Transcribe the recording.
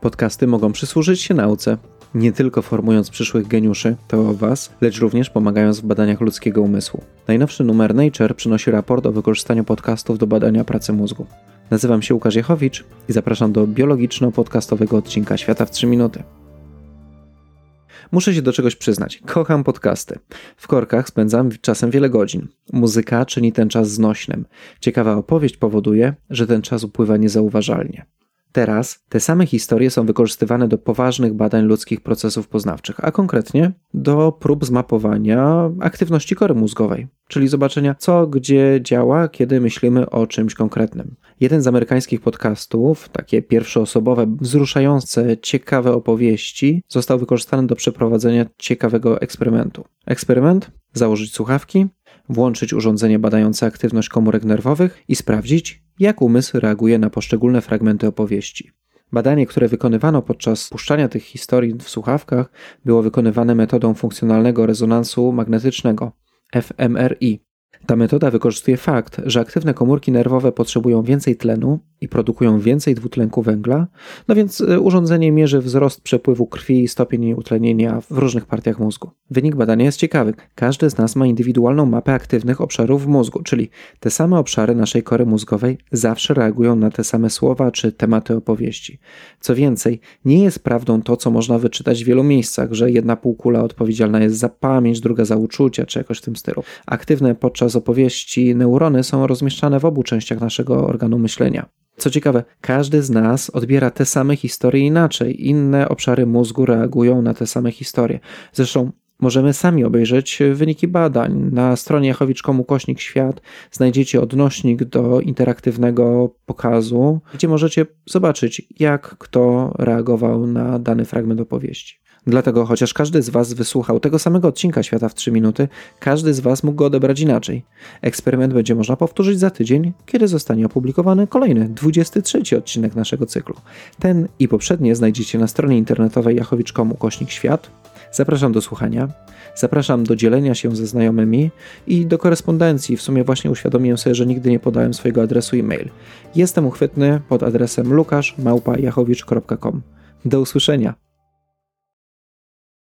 Podcasty mogą przysłużyć się nauce, nie tylko formując przyszłych geniuszy, to o Was, lecz również pomagając w badaniach ludzkiego umysłu. Najnowszy numer Nature przynosi raport o wykorzystaniu podcastów do badania pracy mózgu. Nazywam się Łukasz Jechowicz i zapraszam do biologiczno-podcastowego odcinka Świata w 3 minuty. Muszę się do czegoś przyznać. Kocham podcasty. W korkach spędzam czasem wiele godzin. Muzyka czyni ten czas znośnym. Ciekawa opowieść powoduje, że ten czas upływa niezauważalnie. Teraz te same historie są wykorzystywane do poważnych badań ludzkich procesów poznawczych, a konkretnie do prób zmapowania aktywności kory mózgowej, czyli zobaczenia co gdzie działa, kiedy myślimy o czymś konkretnym. Jeden z amerykańskich podcastów, takie pierwszoosobowe, wzruszające, ciekawe opowieści, został wykorzystany do przeprowadzenia ciekawego eksperymentu. Eksperyment? Założyć słuchawki, włączyć urządzenie badające aktywność komórek nerwowych i sprawdzić, jak umysł reaguje na poszczególne fragmenty opowieści. Badanie, które wykonywano podczas puszczania tych historii w słuchawkach, było wykonywane metodą funkcjonalnego rezonansu magnetycznego, fMRI. Ta metoda wykorzystuje fakt, że aktywne komórki nerwowe potrzebują więcej tlenu i produkują więcej dwutlenku węgla, no więc urządzenie mierzy wzrost przepływu krwi i stopień utlenienia w różnych partiach mózgu. Wynik badania jest ciekawy. Każdy z nas ma indywidualną mapę aktywnych obszarów w mózgu, czyli te same obszary naszej kory mózgowej zawsze reagują na te same słowa czy tematy opowieści. Co więcej, nie jest prawdą to, co można wyczytać w wielu miejscach, że jedna półkula odpowiedzialna jest za pamięć, druga za uczucia, czy jakoś w tym stylu. Aktywne podczas opowieści neurony są rozmieszczane w obu częściach naszego organu myślenia. Co ciekawe, każdy z nas odbiera te same historie inaczej. Inne obszary mózgu reagują na te same historie. Zresztą możemy sami obejrzeć wyniki badań. Na stronie jechowicz.com/świat znajdziecie odnośnik do interaktywnego pokazu, gdzie możecie zobaczyć, jak kto reagował na dany fragment opowieści. Dlatego, chociaż każdy z Was wysłuchał tego samego odcinka Świata w 3 minuty, każdy z Was mógł go odebrać inaczej. Eksperyment będzie można powtórzyć za tydzień, kiedy zostanie opublikowany kolejny, 23 odcinek naszego cyklu. Ten i poprzednie znajdziecie na stronie internetowej jechowicz.com/świat. Zapraszam do słuchania, zapraszam do dzielenia się ze znajomymi i do korespondencji. W sumie właśnie uświadomiłem sobie, że nigdy nie podałem swojego adresu e-mail. Jestem uchwytny pod adresem lukasz@jachowicz.com. Do usłyszenia.